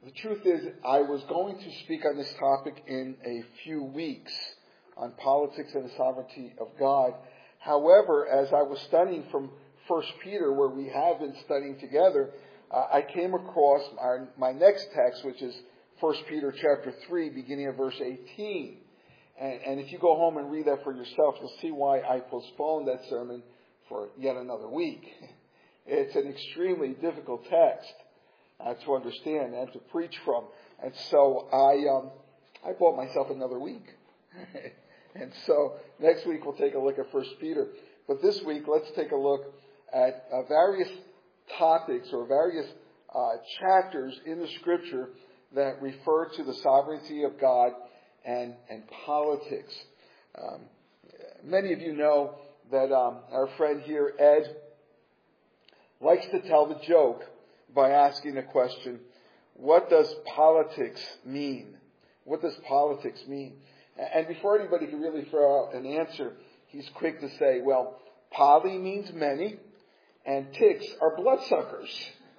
The truth is, I was going to speak on this topic in a few weeks on politics and the sovereignty of God. However, as I was studying from 1 Peter, where we have been studying together, I came across my next text, which is 1 Peter chapter 3, beginning of verse 18. And if you go home and read that for yourself, you'll see why I postponed that sermon for yet another week. It's an extremely difficult text to understand and to preach from. And so I bought myself another week. And so next week we'll take a look at 1 Peter. But this week, let's take a look at various topics or various chapters in the Scripture that refer to the sovereignty of God and politics. Many of you know that our friend here, Ed, likes to tell the joke by asking the question, what does politics mean? What does politics mean? And before anybody can really throw out an answer, he's quick to say, well, poly means many, and ticks are bloodsuckers.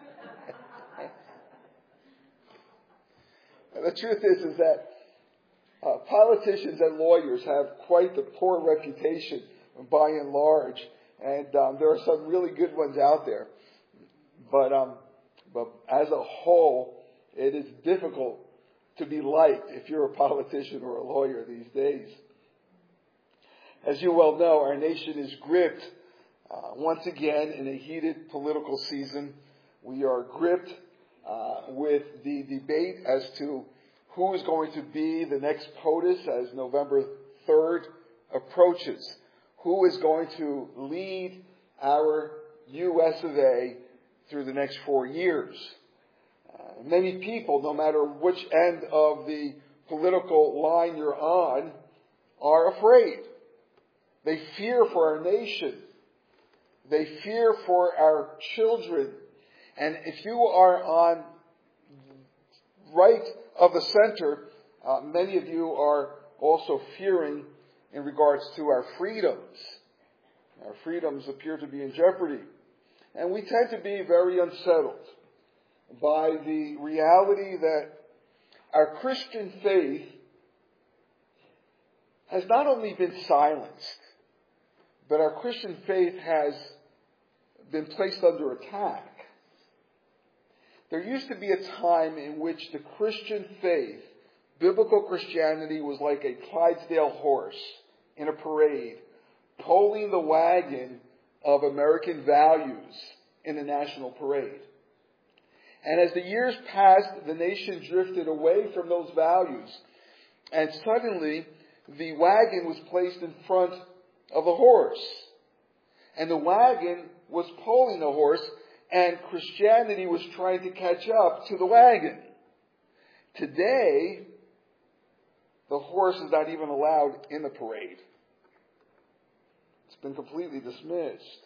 The truth is that politicians and lawyers have quite the poor reputation by and large, and there are some really good ones out there. But as a whole, it is difficult to be liked if you're a politician or a lawyer these days. As you well know, our nation is gripped once again in a heated political season. We are gripped with the debate as to who is going to be the next POTUS as November 3rd approaches. Who is going to lead our US of A through the next 4 years? Many people, no matter which end of the political line you're on, are afraid. They fear for our nation. They fear for our children. And if you are on right of the center, many of you are also fearing in regards to our freedoms. Our freedoms appear to be in jeopardy. And we tend to be very unsettled by the reality that our Christian faith has not only been silenced, but our Christian faith has been placed under attack. There used to be a time in which the Christian faith, biblical Christianity, was like a Clydesdale horse in a parade, pulling the wagon of American values in a national parade. And as the years passed, the nation drifted away from those values. And suddenly, the wagon was placed in front of the horse. And the wagon was pulling the horse, and Christianity was trying to catch up to the wagon. Today, the horse is not even allowed in the parade. It's been completely dismissed.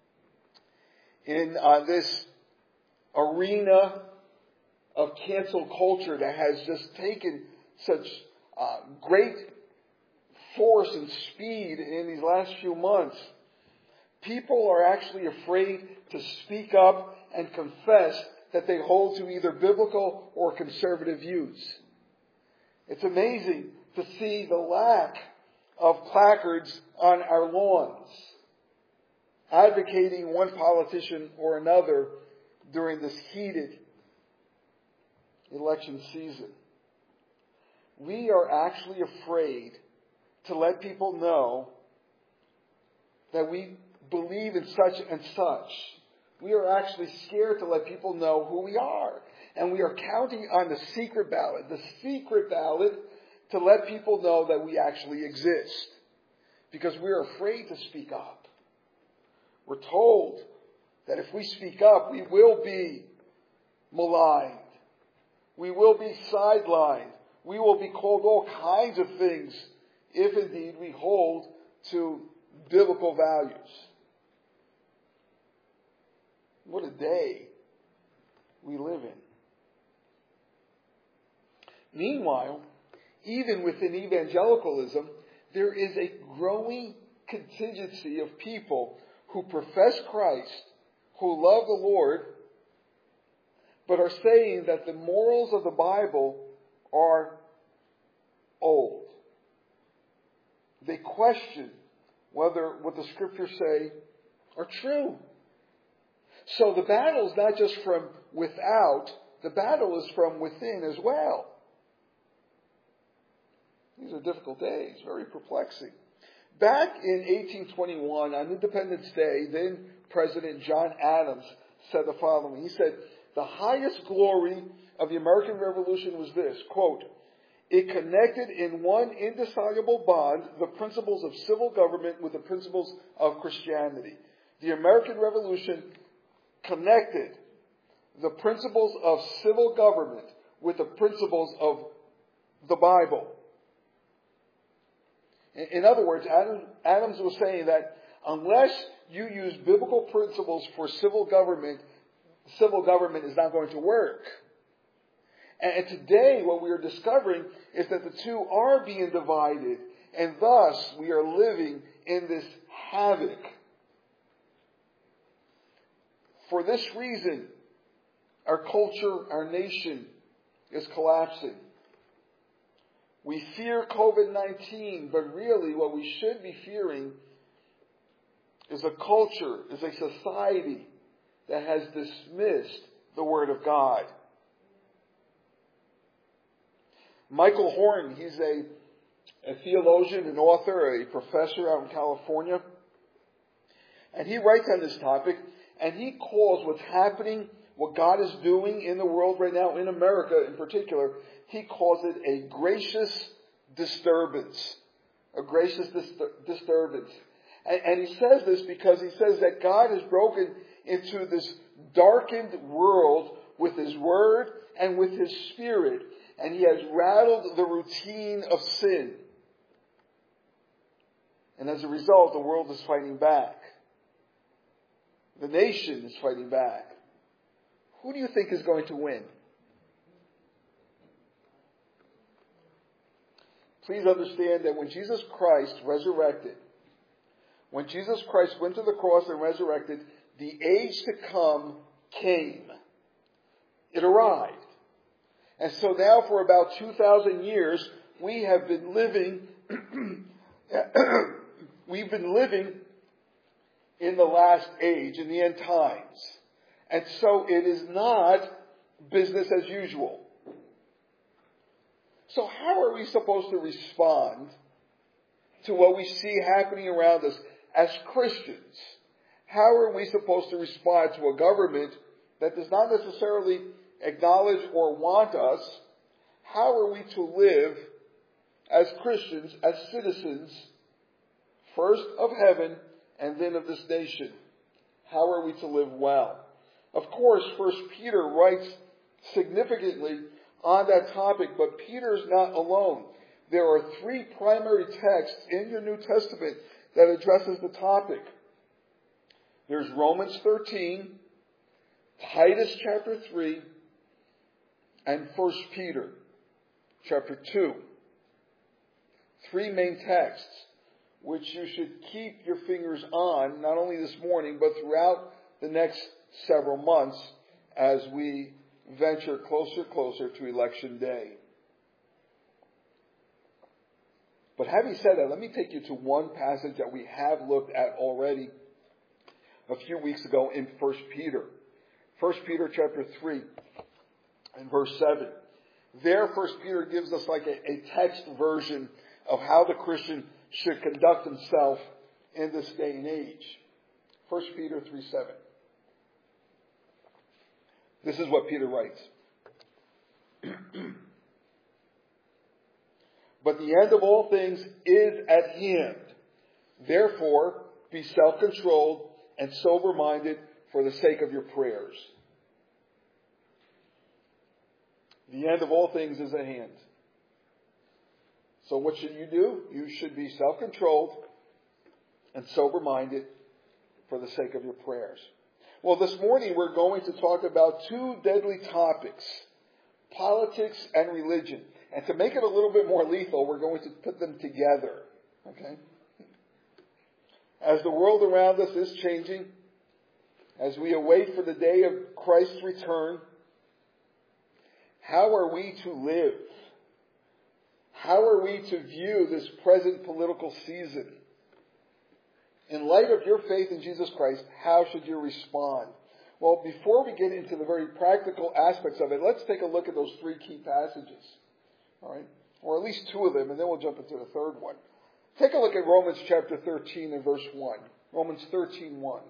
In this arena of cancel culture that has just taken such great force and speed in these last few months, people are actually afraid to speak up and confess that they hold to either biblical or conservative views. It's amazing to see the lack of placards on our lawns advocating one politician or another during this heated election season. We are actually afraid to let people know that we believe in such and such. We are actually scared to let people know who we are. And we are counting on the secret ballot to let people know that we actually exist. Because we are afraid to speak up. We're told that if we speak up, we will be maligned. We will be sidelined. We will be called all kinds of things if indeed we hold to biblical values. What a day we live in. Meanwhile, even within evangelicalism, there is a growing contingency of people who profess Christ, who love the Lord, but are saying that the morals of the Bible are old. They question whether what the Scriptures say are true. So the battle is not just from without, the battle is from within as well. These are difficult days, very perplexing. Back in 1821, on Independence Day, then President John Adams said the following. He said, "The highest glory of the American Revolution was this," quote, "it connected in one indissoluble bond the principles of civil government with the principles of Christianity." The American Revolution connected the principles of civil government with the principles of the Bible. In other words, Adams was saying that unless you use biblical principles for civil government is not going to work. And today what we are discovering is that the two are being divided, and thus we are living in this havoc. For this reason, our culture, our nation is collapsing. We fear COVID-19, but really what we should be fearing is a culture, is a society that has dismissed the Word of God. Michael Horn, he's a theologian, an author, a professor out in California. And he writes on this topic, and he calls what's happening, what God is doing in the world right now, in America in particular, he calls it a gracious disturbance. A gracious disturbance. And he says this because he says that God has broken into this darkened world with His Word and with His Spirit. And He has rattled the routine of sin. And as a result, the world is fighting back. The nation is fighting back. Who do you think is going to win? Please understand that when Jesus Christ resurrected, when Jesus Christ went to the cross and resurrected, the age to come came. It arrived. And so now for about 2,000 years, we have been living, in the last age, in the end times. And so it is not business as usual. So how are we supposed to respond to what we see happening around us as Christians? How are we supposed to respond to a government that does not necessarily acknowledge or want us? How are we to live as Christians, as citizens, first of heaven and then of this nation? How are we to live well? Of course, 1 Peter writes significantly on that topic, but Peter's not alone. There are 3 primary texts in your New Testament that addresses the topic. There's Romans 13, Titus chapter 3, and 1 Peter chapter 2. 3 main texts which you should keep your fingers on, not only this morning, but throughout the next several months as we venture closer to election day. But having said that, let me take you to one passage that we have looked at already a few weeks ago in 1 Peter. 1 Peter chapter 3 and verse 7. There, 1 Peter gives us like a text version of how the Christian should conduct himself in this day and age. 1 Peter 3:7. This is what Peter writes. But the end of all things is at hand. Therefore, be self-controlled and sober-minded for the sake of your prayers. The end of all things is at hand. So what should you do? You should be self-controlled and sober-minded for the sake of your prayers. Well, this morning we're going to talk about 2 deadly topics, politics and religion. And to make it a little bit more lethal, we're going to put them together. Okay? As the world around us is changing, as we await for the day of Christ's return, How are we to live? How are we to view this present political season? In light of your faith in Jesus Christ, how should you respond? Well, before we get into the very practical aspects of it, let's take a look at those three key passages. All right? Or at least two of them, and then we'll jump into the third one. Take a look at Romans chapter 13 and verse 1. Romans 13:1.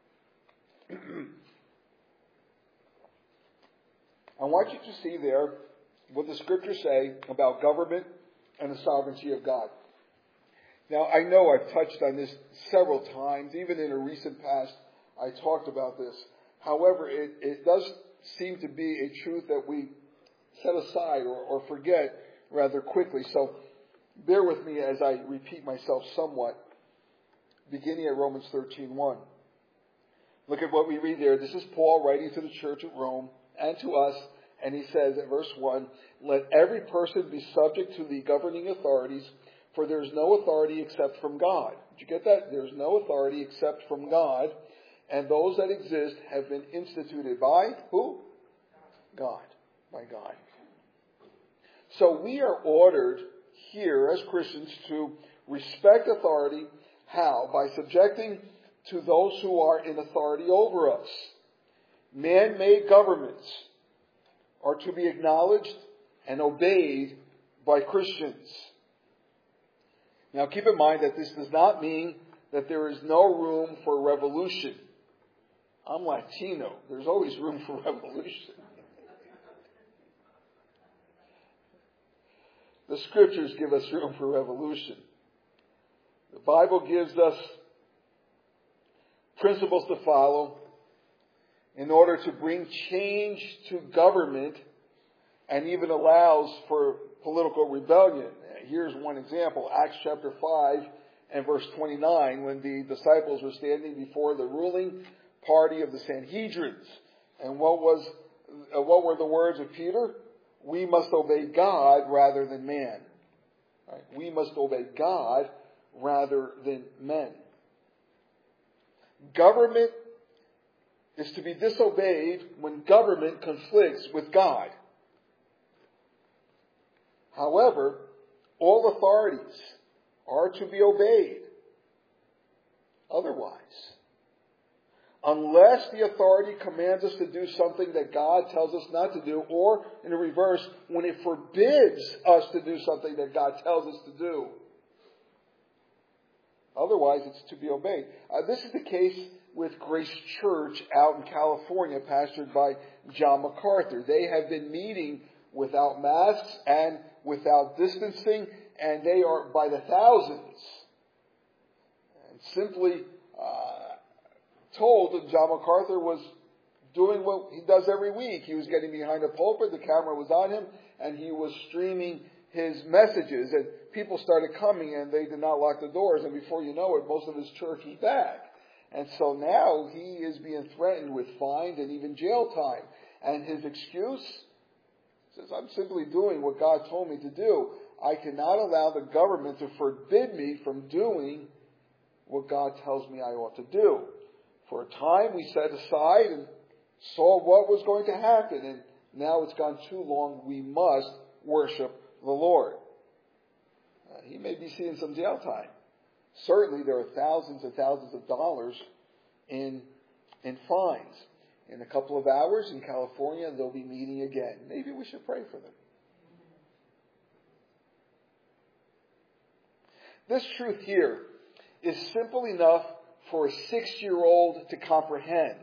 I want you to see there what the scriptures say about government and the sovereignty of God. Now, I know I've touched on this several times. Even in a recent past, I talked about this. However, it does seem to be a truth that we set aside or forget rather quickly. So bear with me as I repeat myself somewhat, beginning at Romans 13:1. Look at what we read there. This is Paul writing to the church at Rome and to us, and he says at verse 1, "Let every person be subject to the governing authorities, for there is no authority except from God." Did you get that? There is no authority except from God, and those that exist have been instituted by who? God. By God. So we are ordered here as Christians to respect authority. How? By subjecting to those who are in authority over us. Man-made governments are to be acknowledged and obeyed by Christians. Now keep in mind that this does not mean that there is no room for revolution. I'm Latino. There's always room for revolution. The scriptures give us room for revolution. The Bible gives us principles to follow in order to bring change to government and even allows for political rebellion. Here's one example, Acts chapter 5 and verse 29, when the disciples were standing before the ruling party of the Sanhedrins. And what were the words of Peter? We must obey God rather than man. Right? We must obey God rather than men. Government is to be disobeyed when government conflicts with God. However, all authorities are to be obeyed. Otherwise, unless the authority commands us to do something that God tells us not to do, or in the reverse, when it forbids us to do something that God tells us to do. Otherwise, it's to be obeyed. This is the case with Grace Church out in California, pastored by John MacArthur. They have been meeting without masks and without distancing, and they are by the thousands. And simply told that John MacArthur was doing what he does every week. He was getting behind a pulpit, the camera was on him, and he was streaming his messages. And people started coming, and they did not lock the doors, and before you know it, most of his church is back. And so now he is being threatened with fines and even jail time. And his excuse says, I'm simply doing what God told me to do. I cannot allow the government to forbid me from doing what God tells me I ought to do. For a time we set aside and saw what was going to happen, and now it's gone too long. We must worship the Lord. He may be seeing some jail time. Certainly there are thousands and thousands of dollars in fines. In a couple of hours in California, they'll be meeting again. Maybe we should pray for them. This truth here is simple enough for a 6-year-old to comprehend.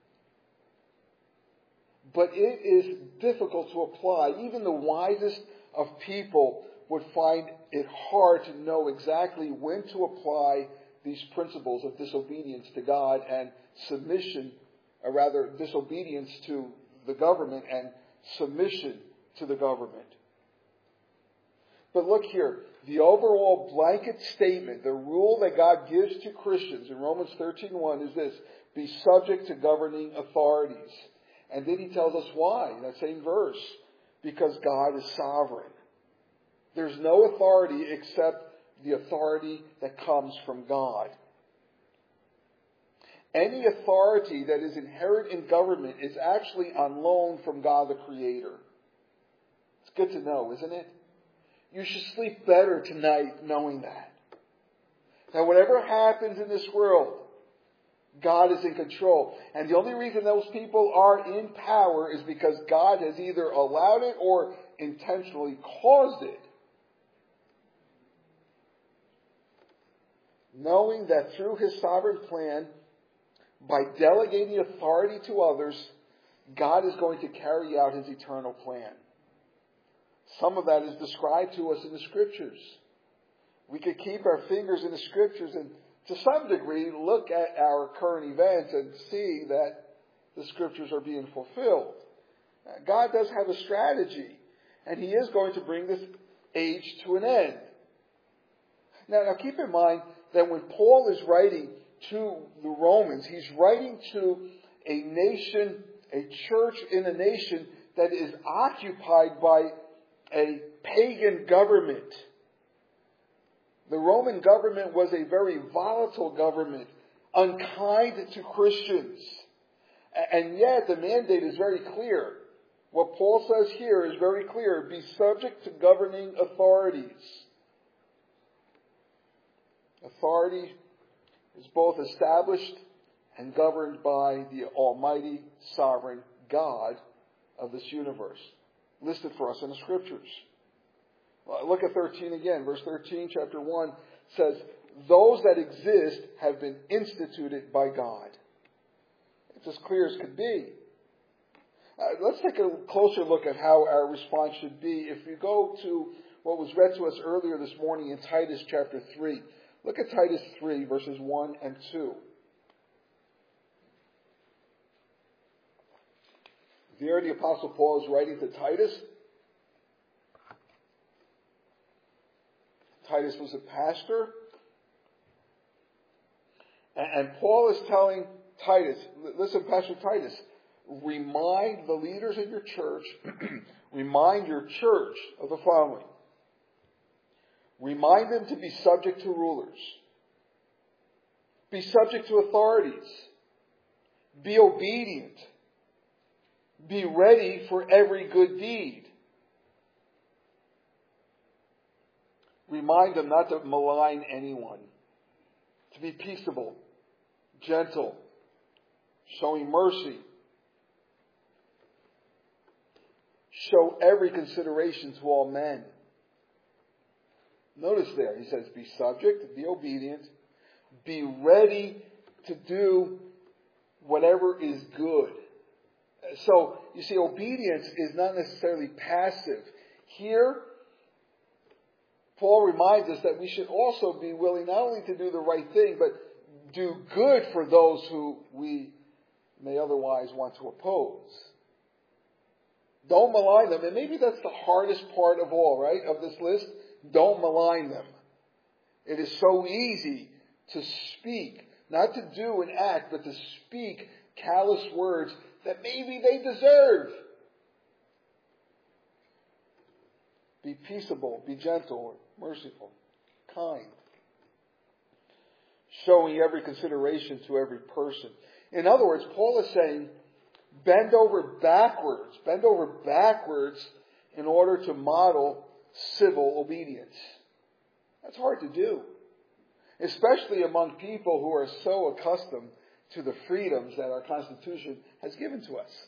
But it is difficult to apply. Even the wisest of people would find it hard to know exactly when to apply these principles of disobedience to God and submission, or rather disobedience to the government and submission to the government. But look here, the overall blanket statement, the rule that God gives to Christians in Romans 13:1 is this: be subject to governing authorities. And then he tells us why in that same verse: because God is sovereign. There's no authority except the authority that comes from God. Any authority that is inherent in government is actually on loan from God the Creator. Good to know, isn't it? You should sleep better tonight knowing that. Now, whatever happens in this world, God is in control. And the only reason those people are in power is because God has either allowed it or intentionally caused it. Knowing that through His sovereign plan, by delegating authority to others, God is going to carry out His eternal plan. Some of that is described to us in the Scriptures. We could keep our fingers in the Scriptures and to some degree look at our current events and see that the Scriptures are being fulfilled. God does have a strategy, and He is going to bring this age to an end. Now keep in mind that when Paul is writing to the Romans, he's writing to a nation, a church in a nation that is occupied by a pagan government. The Roman government was a very volatile government, unkind to Christians. And yet the mandate is very clear. What Paul says here is very clear. Be subject to governing authorities. Authority is both established and governed by the Almighty, sovereign God of this universe, listed for us in the Scriptures. Look at 13 again. Verse 13, chapter 1 says, those that exist have been instituted by God. It's as clear as could be. Let's take a closer look at how our response should be. If you go to what was read to us earlier this morning in Titus chapter 3, look at Titus 3, verses 1 and 2. There the Apostle Paul is writing to Titus. Titus was a pastor. And Paul is telling Titus, listen, Pastor Titus, remind the leaders of your church, remind your church of the following. Remind them to be subject to rulers. Be subject to authorities. Be obedient. Be ready for every good deed. Remind them not to malign anyone. To be peaceable, gentle, showing mercy. Show every consideration to all men. Notice there, he says, be subject, be obedient, be ready to do whatever is good. So, you see, obedience is not necessarily passive. Here, Paul reminds us that we should also be willing not only to do the right thing, but do good for those who we may otherwise want to oppose. Don't malign them. And maybe that's the hardest part of all, right, of this list. Don't malign them. It is so easy to speak, not to do and act, but to speak callous words that maybe they deserve. Be peaceable, be gentle, merciful, kind. Showing every consideration to every person. In other words, Paul is saying, bend over backwards in order to model civil obedience. That's hard to do, especially among people who are so accustomed to the freedoms that our Constitution has given to us.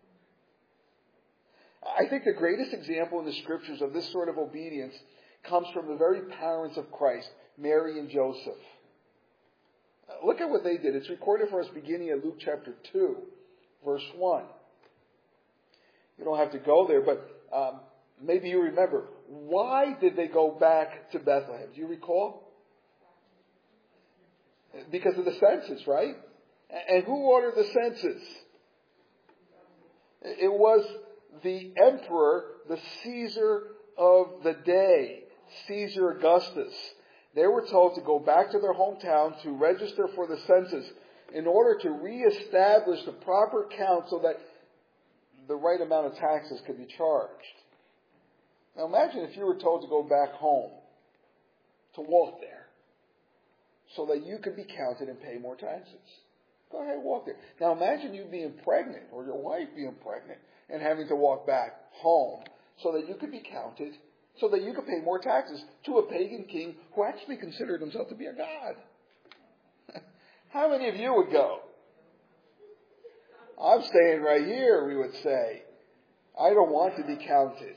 I think the greatest example in the Scriptures of this sort of obedience comes from the very parents of Christ, Mary and Joseph. Look at what they did. It's recorded for us beginning at Luke chapter 2, verse 1. You don't have to go there, but maybe you remember. Why did they go back to Bethlehem? Do you recall? Because of the census, right? And who ordered the census? It was the emperor, the Caesar of the day, Caesar Augustus. They were told to go back to their hometown to register for the census in order to reestablish the proper count so that the right amount of taxes could be charged. Now imagine if you were told to go back home, to walk there, so that you could be counted and pay more taxes. Go ahead, walk there. Now imagine you being pregnant, or your wife being pregnant, and having to walk back home so that you could be counted, so that you could pay more taxes to a pagan king who actually considered himself to be a god. How many of you would go? I'm staying right here, we would say. I don't want to be counted.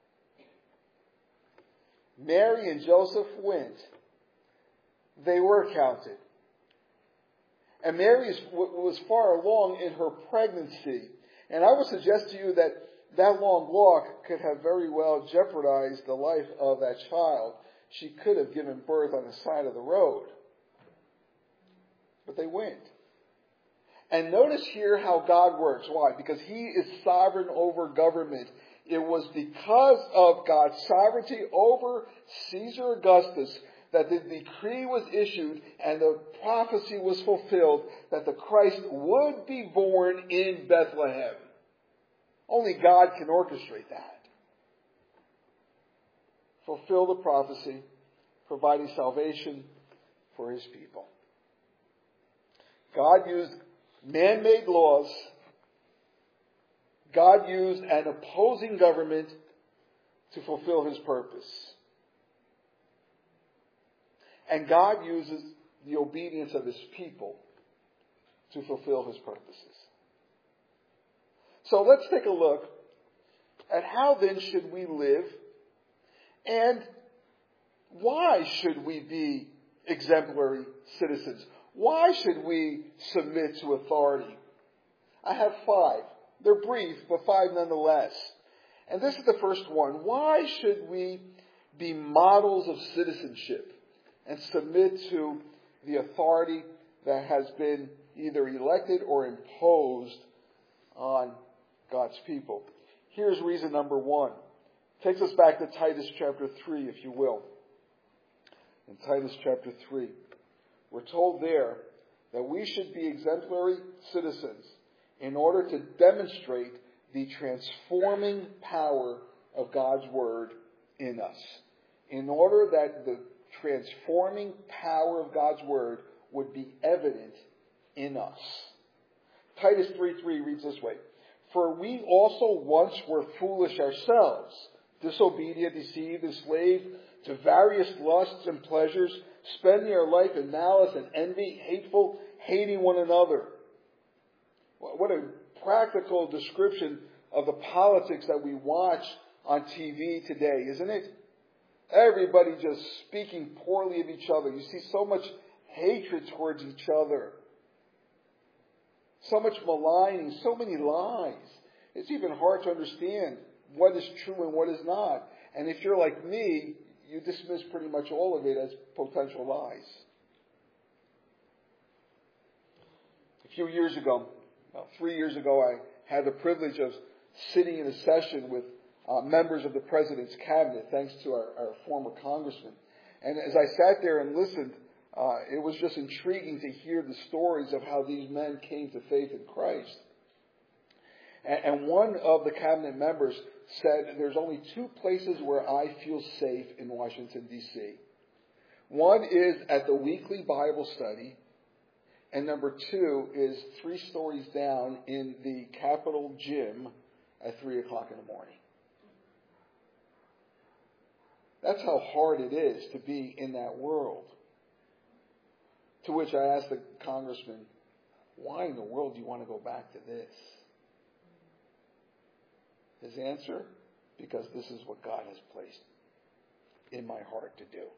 Mary and Joseph went. They were counted. And Mary was far along in her pregnancy. And I would suggest to you that that long walk could have very well jeopardized the life of that child. She could have given birth on the side of the road. But they went. And notice here how God works. Why? Because He is sovereign over government. It was because of God's sovereignty over Caesar Augustus that the decree was issued and the prophecy was fulfilled that the Christ would be born in Bethlehem. Only God can orchestrate that. Fulfill the prophecy, providing salvation for His people. God used man-made laws. God used an opposing government to fulfill His purpose. And God uses the obedience of His people to fulfill His purposes. So let's take a look at how then should we live, and why should we be exemplary citizens? Why should we submit to authority? I have 5. They're brief, but 5 nonetheless. And this is the first one. Why should we be models of citizenship and submit to the authority that has been either elected or imposed on God's people? Here's reason number 1. Takes us back to Titus chapter 3, if you will. In Titus chapter 3, we're told there that we should be exemplary citizens in order to demonstrate the transforming power of God's Word in us. In order that the transforming power of God's Word would be evident in us. Titus 3:3 reads this way: "For we also once were foolish ourselves, disobedient, deceived, enslaved to various lusts and pleasures, spending our life in malice and envy, hateful, hating one another." What a practical description of the politics that we watch on TV today, isn't it? Everybody just speaking poorly of each other. You see so much hatred towards each other. So much maligning, so many lies. It's even hard to understand what is true and what is not. And if you're like me, you dismiss pretty much all of it as potential lies. A few years ago, about 3 years ago, I had the privilege of sitting in a session with members of the President's cabinet, thanks to our former congressman. And as I sat there and listened, it was just intriguing to hear the stories of how these men came to faith in Christ. And one of the cabinet members said, "There's only 2 places where I feel safe in Washington, D.C. One is at the weekly Bible study, and number 2 is 3 stories down in the Capitol gym at 3 o'clock in the morning." That's how hard it is to be in that world. To which I asked the congressman, "Why in the world do you want to go back to this?" His answer: "Because this is what God has placed in my heart to do."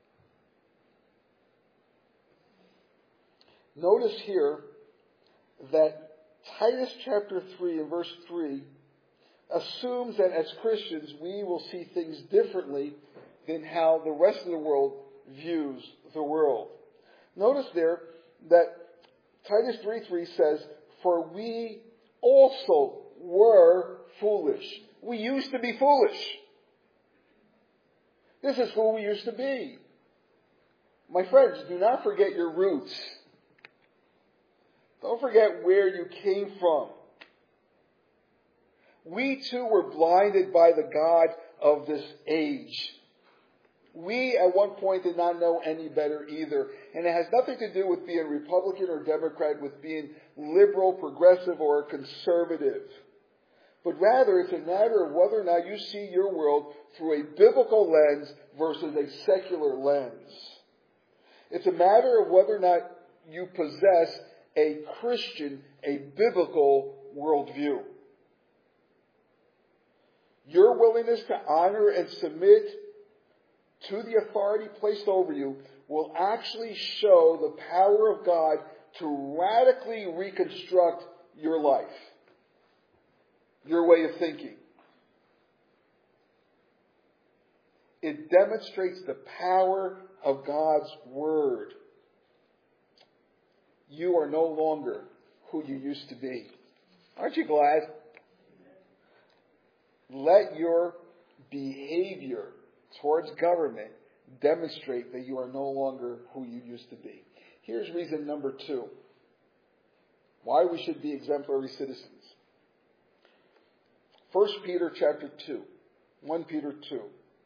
Notice here that Titus chapter 3 and verse 3 assumes that as Christians we will see things differently than how the rest of the world views the world. Notice there that Titus 3:3 says, "For we also were foolish." We used to be foolish. This is who we used to be. My friends, do not forget your roots. Don't forget where you came from. We too were blinded by the god of this age. We at one point did not know any better either. And it has nothing to do with being Republican or Democrat, with being liberal, progressive, or conservative. But rather, it's a matter of whether or not you see your world through a biblical lens versus a secular lens. It's a matter of whether or not you possess a Christian, a biblical worldview. Your willingness to honor and submit to the authority placed over you will actually show the power of God to radically reconstruct your life, your way of thinking. It demonstrates the power of God's Word. You are no longer who you used to be. Aren't you glad? Let your behavior towards government demonstrate that you are no longer who you used to be. Here's reason number 2. Why we should be exemplary citizens. 1 Peter chapter 2. 1 Peter 2.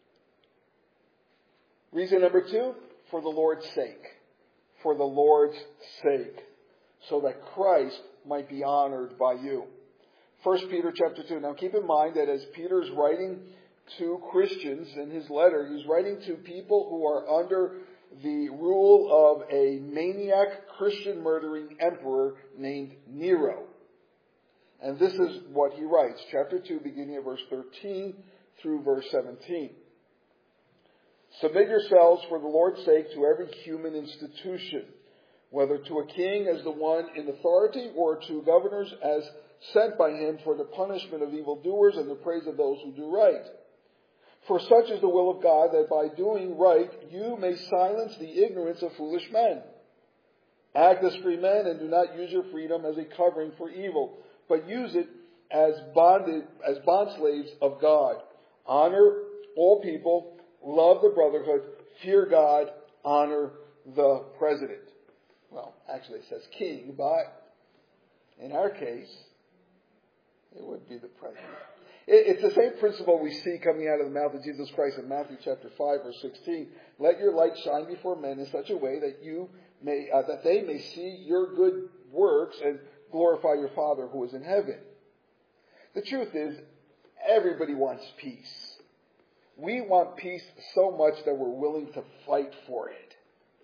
Reason number 2, for the Lord's sake. For the Lord's sake. So that Christ might be honored by you. 1 Peter chapter 2. Now keep in mind that as Peter's writing to Christians in his letter, he's writing to people who are under the rule of a maniac Christian murdering emperor named Nero. And this is what he writes. Chapter 2, beginning at verse 13 through verse 17. Submit yourselves for the Lord's sake to every human institution, whether to a king as the one in authority or to governors as sent by him for the punishment of evildoers and the praise of those who do right. For such is the will of God, that by doing right you may silence the ignorance of foolish men. Act as free men and do not use your freedom as a covering for evil, but use it as bond slaves of God. Honor all people, love the brotherhood, fear God, honor the president. Well, actually it says king, but in our case, it would be the president. It's the same principle we see coming out of the mouth of Jesus Christ in Matthew chapter 5, verse 16. Let your light shine before men in such a way that they may see your good works and glorify your Father who is in heaven. The truth is, everybody wants peace. We want peace so much that we're willing to fight for it.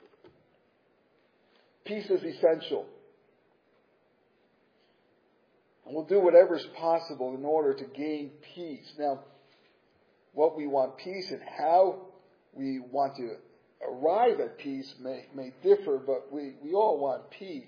Peace is essential. And we'll do whatever is possible in order to gain peace. Now, what we want peace and how we want to arrive at peace may differ, but we all want peace.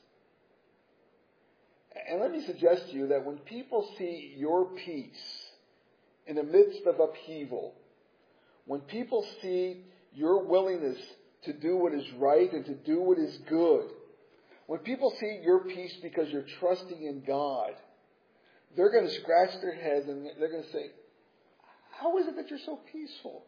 And let me suggest to you that when people see your peace in the midst of upheaval, when people see your willingness to do what is right and to do what is good, when people see your peace because you're trusting in God, they're going to scratch their heads and they're going to say, how is it that you're so peaceful?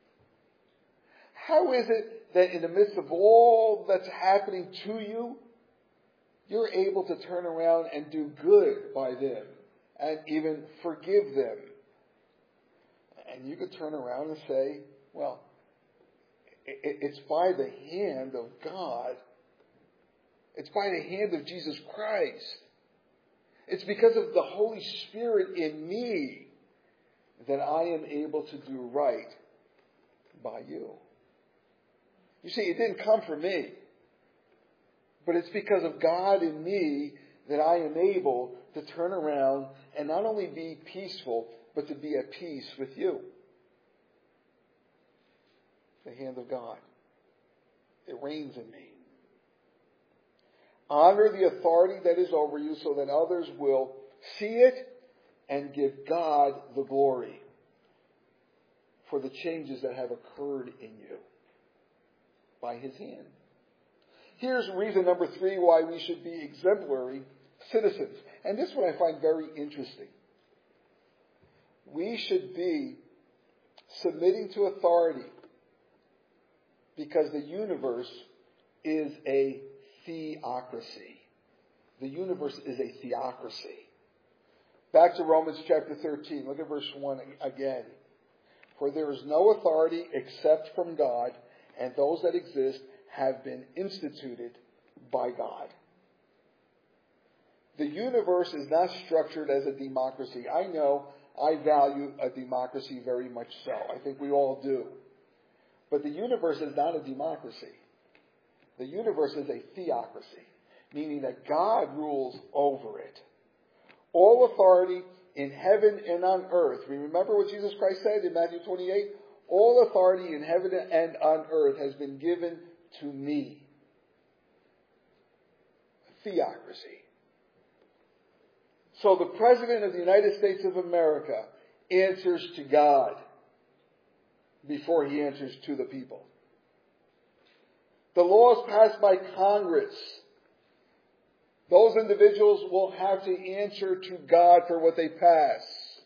How is it that in the midst of all that's happening to you, you're able to turn around and do good by them and even forgive them? And you could turn around and say, well, it's by the hand of God. It's by the hand of Jesus Christ. It's because of the Holy Spirit in me that I am able to do right by you. You see, it didn't come from me. But it's because of God in me that I am able to turn around and not only be peaceful, but to be at peace with you. The hand of God. It reigns in me. Honor the authority that is over you so that others will see it and give God the glory for the changes that have occurred in you by His hand. Here's reason number 3 why we should be exemplary citizens. And this one I find very interesting. We should be submitting to authority because the universe is a theocracy. The universe is a theocracy. Back to Romans chapter 13. Look at verse 1 again. For there is no authority except from God, and those that exist have been instituted by God. The universe is not structured as a democracy. I know I value a democracy very much so. I think we all do. But the universe is not a democracy. The universe is a theocracy, meaning that God rules over it. All authority in heaven and on earth. Remember what Jesus Christ said in Matthew 28? All authority in heaven and on earth has been given to me. Theocracy. So the President of the United States of America answers to God before he answers to the people. The laws passed by Congress, those individuals will have to answer to God for what they pass.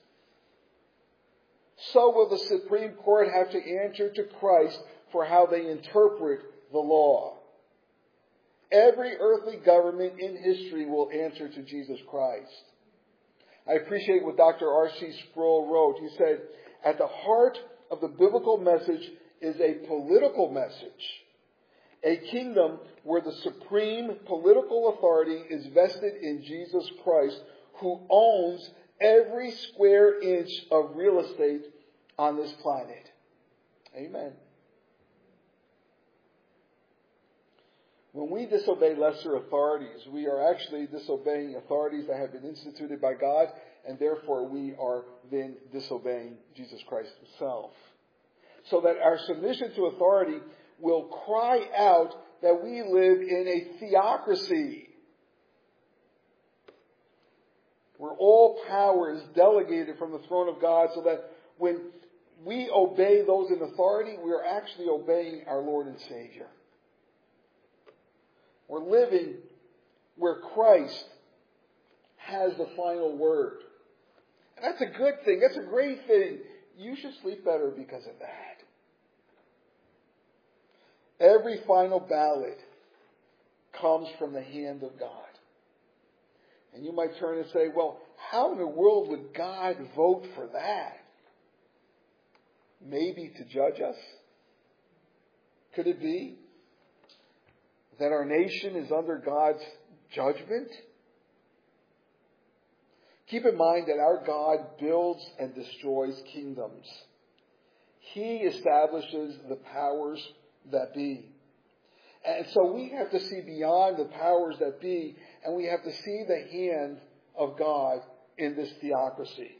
So will the Supreme Court have to answer to Christ for how they interpret the law. Every earthly government in history will answer to Jesus Christ. I appreciate what Dr. R.C. Sproul wrote. He said, at the heart of the biblical message is a political message. A kingdom where the supreme political authority is vested in Jesus Christ, who owns every square inch of real estate on this planet. Amen. When we disobey lesser authorities, we are actually disobeying authorities that have been instituted by God, and therefore we are then disobeying Jesus Christ himself. So that our submission to authority will cry out that we live in a theocracy, where all power is delegated from the throne of God, so that when we obey those in authority, we are actually obeying our Lord and Savior. We're living where Christ has the final word. And that's a good thing. That's a great thing. You should sleep better because of that. Every final ballot comes from the hand of God. And you might turn and say, well, how in the world would God vote for that? Maybe to judge us? Could it be that our nation is under God's judgment? Keep in mind that our God builds and destroys kingdoms. He establishes the powers that be. And so we have to see beyond the powers that be, and we have to see the hand of God in this theocracy.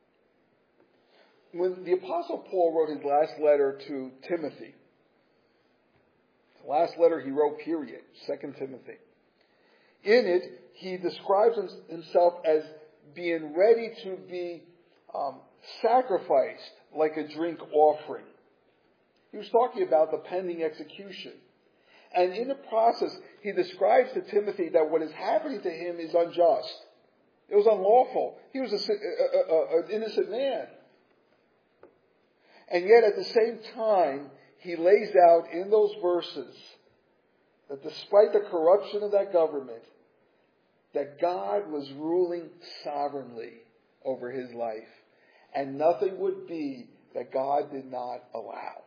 When the Apostle Paul wrote his last letter to Timothy, the last letter he wrote, period, 2 Timothy, in it, he describes himself as being ready to be sacrificed like a drink offering. He was talking about the pending execution. And in the process, he describes to Timothy that what is happening to him is unjust. It was unlawful. He was an innocent man. And yet at the same time, he lays out in those verses that despite the corruption of that government, that God was ruling sovereignly over his life. And nothing would be that God did not allow.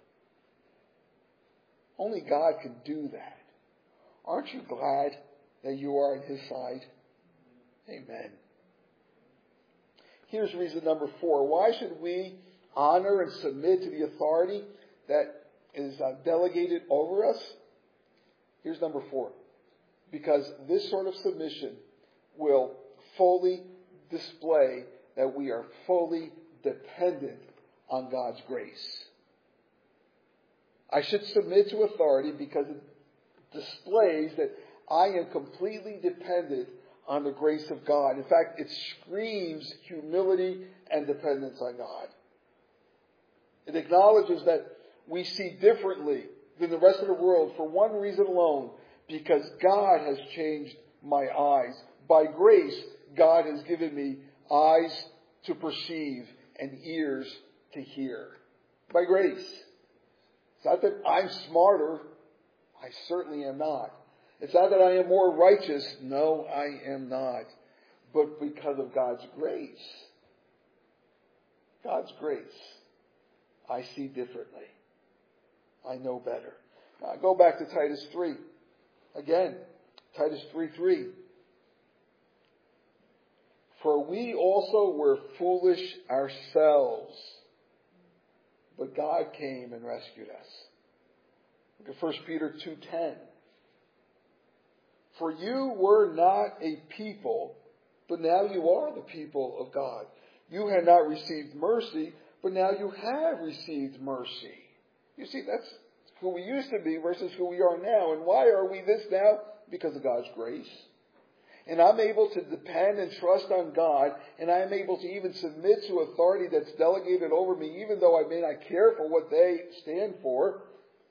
Only God can do that. Aren't you glad that you are on his side? Amen. Here's reason number 4. Why should we honor and submit to the authority that is delegated over us? Here's number 4. Because this sort of submission will fully display that we are fully dependent on God's grace. I should submit to authority because it displays that I am completely dependent on the grace of God. In fact, it screams humility and dependence on God. It acknowledges that we see differently than the rest of the world for one reason alone, because God has changed my eyes. By grace, God has given me eyes to perceive and ears to hear. By grace. It's not that I'm smarter. I certainly am not. It's not that I am more righteous. No, I am not. But because of God's grace. God's grace. I see differently. I know better. Now, go back to Titus 3. Again, Titus 3:3. For we also were foolish ourselves, but God came and rescued us. Look at 1 Peter 2:10. For you were not a people, but now you are the people of God. You had not received mercy, but now you have received mercy. You see, that's who we used to be versus who we are now. And why are we this now? Because of God's grace. And I'm able to depend and trust on God, and I am able to even submit to authority that's delegated over me, even though I may not care for what they stand for,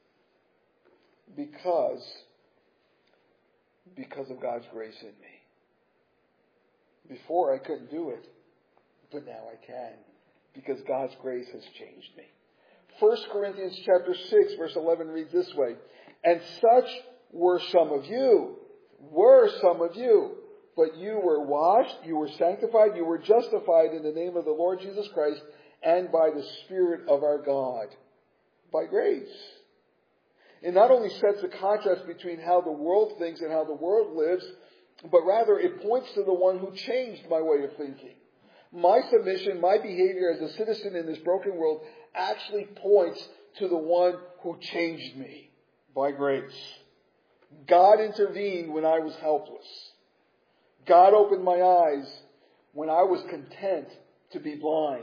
because of God's grace in me. Before I couldn't do it, but now I can, because God's grace has changed me. 1 Corinthians chapter 6, verse 11 reads this way, and such were some of you, but you were washed, you were sanctified, you were justified in the name of the Lord Jesus Christ and by the Spirit of our God, by grace. It not only sets a contrast between how the world thinks and how the world lives, but rather it points to the one who changed my way of thinking. My submission, my behavior as a citizen in this broken world actually points to the one who changed me by grace. God intervened when I was helpless. God opened my eyes when I was content to be blind.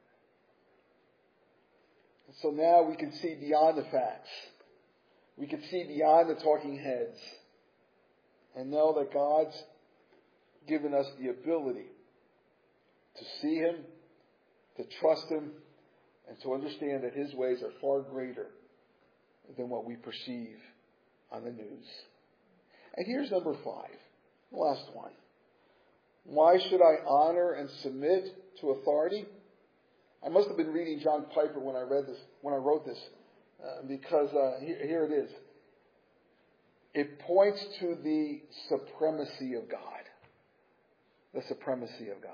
And so now we can see beyond the facts. We can see beyond the talking heads and know that God's given us the ability to see Him, to trust Him, and to understand that His ways are far greater than what we perceive on the news. And here's number 5, the last one. Why should I honor and submit to authority? I must have been reading John Piper when I wrote this, because here it is. It points to the supremacy of God. The supremacy of God.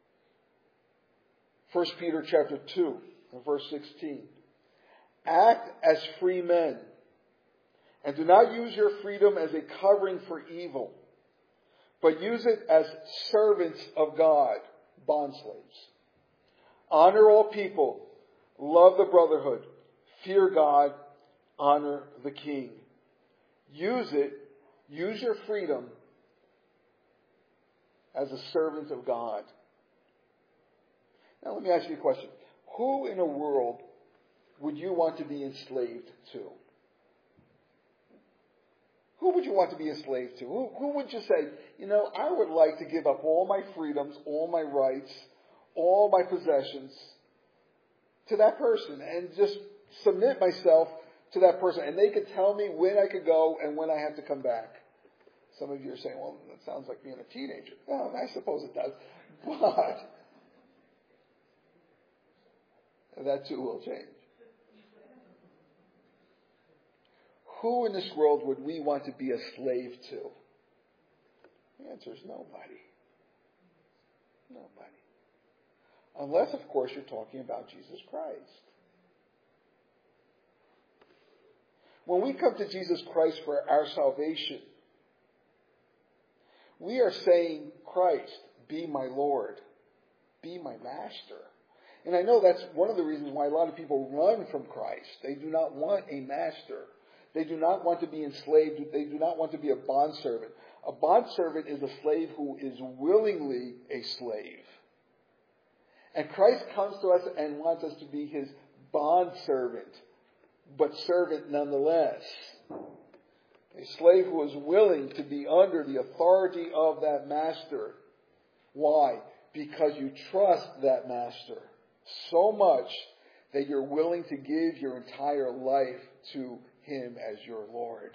1 Peter chapter 2, verse 16. Act as free men, and do not use your freedom as a covering for evil, but use it as servants of God, bondslaves. Honor all people, love the brotherhood, fear God, honor the king. Use your freedom as a servant of God. Now let me ask you a question. Who in the world would you want to be enslaved to? Who would you want to be enslaved to? Who would you say, I would like to give up all my freedoms, all my rights, all my possessions to that person and just submit myself to that person. And they could tell me when I could go and when I have to come back. Some of you are saying, well, that sounds like being a teenager. Well, I suppose it does. But that too will change. Who in this world would we want to be a slave to? The answer is nobody. Nobody. Unless, of course, you're talking about Jesus Christ. When we come to Jesus Christ for our salvation, we are saying, Christ, be my Lord. Be my master. And I know that's one of the reasons why a lot of people run from Christ. They do not want a master. They do not want to be enslaved. They do not want to be a bondservant. A bondservant is a slave who is willingly a slave. And Christ comes to us and wants us to be His bondservant, but servant nonetheless. A slave who is willing to be under the authority of that master. Why? Because you trust that master so much that you're willing to give your entire life to Him as your Lord.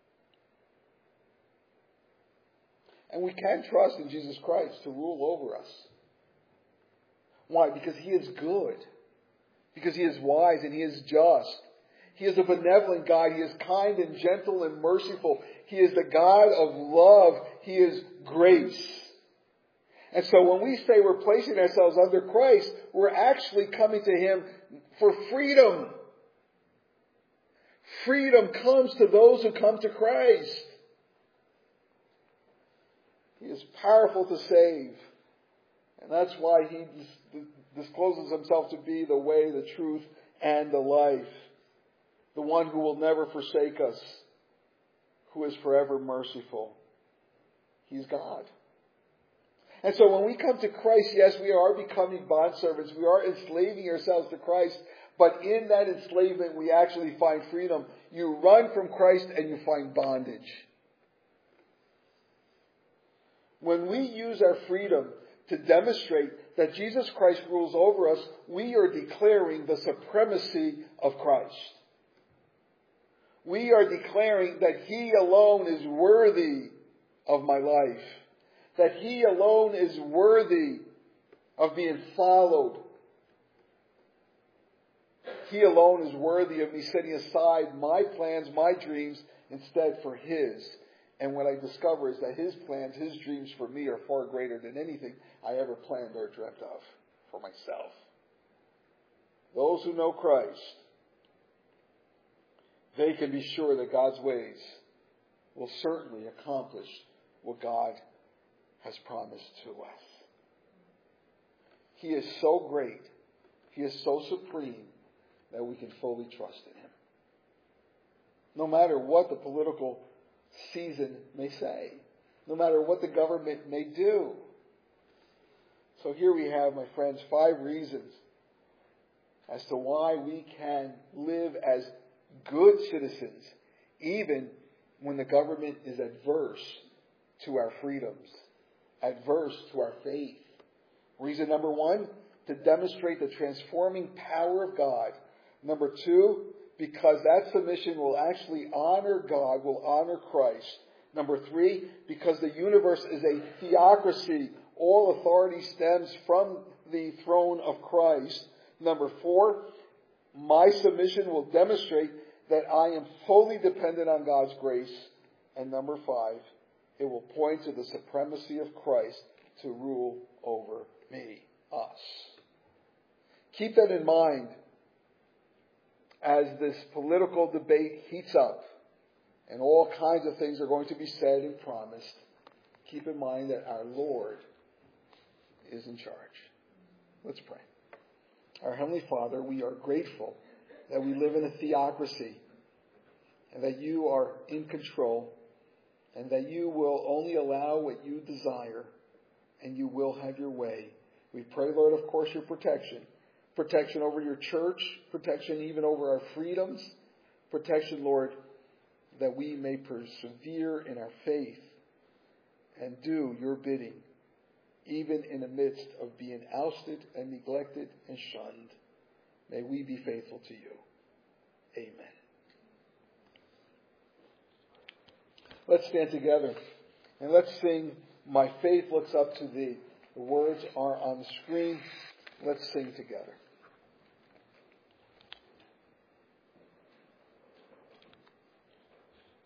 And we can trust in Jesus Christ to rule over us. Why? Because He is good. Because He is wise and He is just. He is a benevolent God. He is kind and gentle and merciful. He is the God of love. He is grace. And so when we say we're placing ourselves under Christ, we're actually coming to Him for freedom. Freedom comes to those who come to Christ. He is powerful to save. And that's why he discloses himself to be the way, the truth, and the life. The one who will never forsake us, who is forever merciful. He's God. And so when we come to Christ, yes, we are becoming bondservants. We are enslaving ourselves to Christ. But in that enslavement, we actually find freedom. You run from Christ and you find bondage. When we use our freedom to demonstrate that Jesus Christ rules over us, we are declaring the supremacy of Christ. We are declaring that He alone is worthy of my life. That He alone is worthy of being followed. He alone is worthy of me setting aside my plans, my dreams, instead for His. And what I discover is that His plans, His dreams for me are far greater than anything I ever planned or dreamt of for myself. Those who know Christ, they can be sure that God's ways will certainly accomplish what God has promised to us. He is so great, He is so supreme, that we can fully trust in Him. No matter what the political season may say, no matter what the government may do. So here we have, my friends, 5 reasons as to why we can live as good citizens, even when the government is adverse to our freedoms, adverse to our faith. Reason number 1, to demonstrate the transforming power of God. Number 2, because that submission will actually honor God, will honor Christ. Number 3, because the universe is a theocracy. All authority stems from the throne of Christ. Number 4, my submission will demonstrate that I am fully dependent on God's grace. And number 5, it will point to the supremacy of Christ to rule over me, us. Keep that in mind as this political debate heats up and all kinds of things are going to be said and promised. Keep in mind that our Lord is in charge. Let's pray. Our Heavenly Father, we are grateful that we live in a theocracy and that you are in control and that you will only allow what you desire and you will have your way. We pray, Lord, of course, your protection. Protection over your church, protection even over our freedoms, protection, Lord, that we may persevere in our faith and do your bidding, even in the midst of being ousted and neglected and shunned. May we be faithful to you. Amen. Let's stand together and let's sing "My Faith Looks Up to Thee." The words are on the screen. Let's sing together.